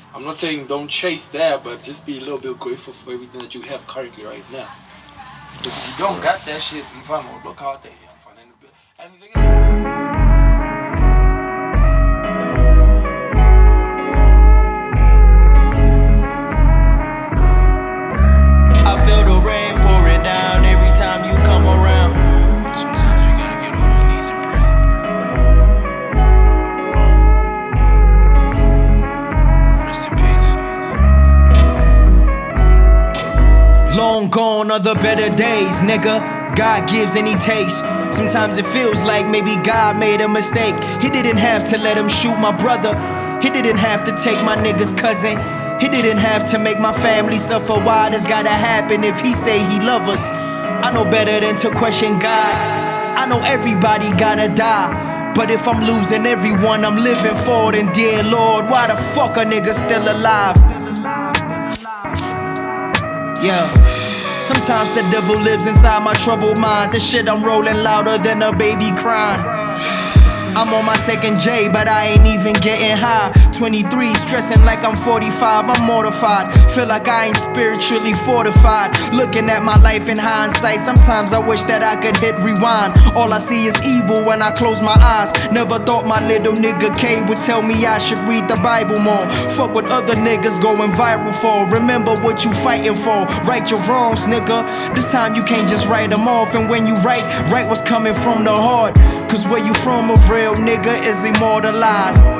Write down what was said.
I'm not saying don't chase that, but just be a little bit grateful for everything that you have currently right now. Because if you don't got that shit, vamos, look out there. I feel the rain pouring down every time you come around. Sometimes you gotta get on your knees and pray. Rest in peace. Long gone are the better days, nigga. God gives and he takes. Sometimes it feels like maybe God made a mistake. He didn't have to let him shoot my brother. He didn't have to take my nigga's cousin. He didn't have to make my family suffer. Why this gotta happen if he say he love us? I know better than to question God. I know everybody gotta die, but if I'm losing everyone I'm living for, then dear Lord, why the fuck a nigga still alive? Yeah. Sometimes the devil lives inside my troubled mind. This shit I'm rolling louder than a baby crying. I'm on my second J, but I ain't even getting high. 23, stressing like I'm 45, I'm mortified. Feel like I ain't spiritually fortified. Looking at my life in hindsight, sometimes I wish that I could hit rewind. All I see is evil when I close my eyes. Never thought my little nigga K would tell me I should read the Bible more. Fuck what other niggas going viral for. Remember what you fighting for. Right your wrongs, nigga. This time you can't just write them off. And when you write what's coming from the heart. Cause where you from, a real nigga is immortalized.